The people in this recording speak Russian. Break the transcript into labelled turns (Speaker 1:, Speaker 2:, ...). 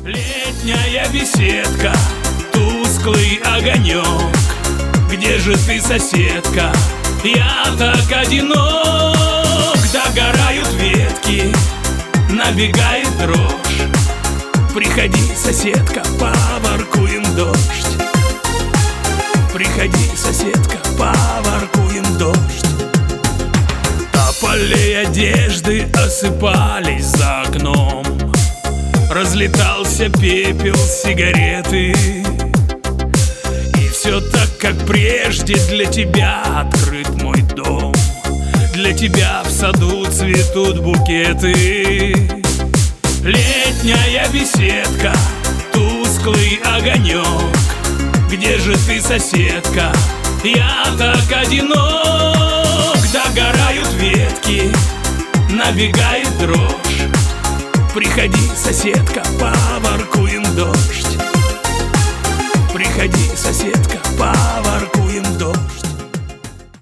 Speaker 1: Летняя беседка, тусклый огонек. Где же ты, соседка? Я так одинок. Догорают ветки, набегает дрожь. Приходи, соседка, поворкуем дождь. Приходи, соседка, поворкуем дождь. Тополей одежды осыпались за окном. Разлетался пепел сигареты. И все так, как прежде, для тебя открыт мой дом. Для тебя в саду цветут букеты. Летняя беседка, тусклый огонек. Где же ты, соседка? Я так одинок. Догорают ветки, набегает дрожь. Приходи, соседка, поворкуем дождь. Приходи, соседка, поворкуем